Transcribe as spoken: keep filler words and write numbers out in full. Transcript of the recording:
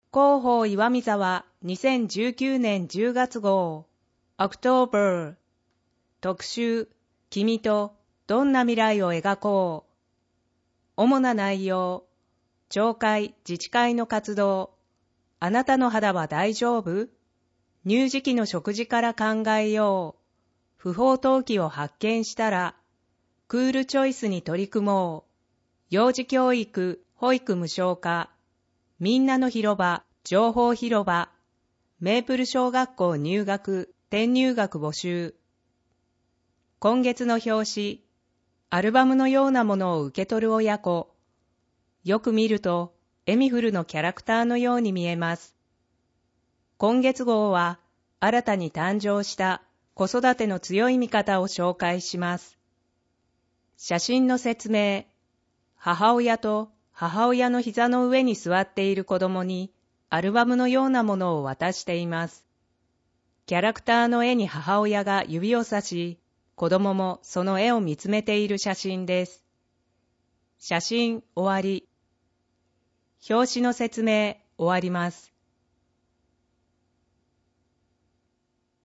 広報岩見沢にせんじゅうきゅうねんじゅうがつ号 October 特集君とどんな未来を描こう。主な内容、町会自治会の活動、あなたの肌は大丈夫？乳児期の食事から考えよう。不法投棄を発見したら、クールチョイスに取り組もう。幼児教育、保育無償化。みんなの広場、情報広場。メープル小学校入学、転入学募集。今月の表紙、アルバムのようなものを受け取る親子。よく見ると、エミフルのキャラクターのように見えます。今月号は、新たに誕生した子育ての強い味方を紹介します。写真の説明。母親と母親の膝の上に座っている子供にアルバムのようなものを渡しています。キャラクターの絵に母親が指をさし、子供もその絵を見つめている写真です。写真終わり。表紙の説明終わります。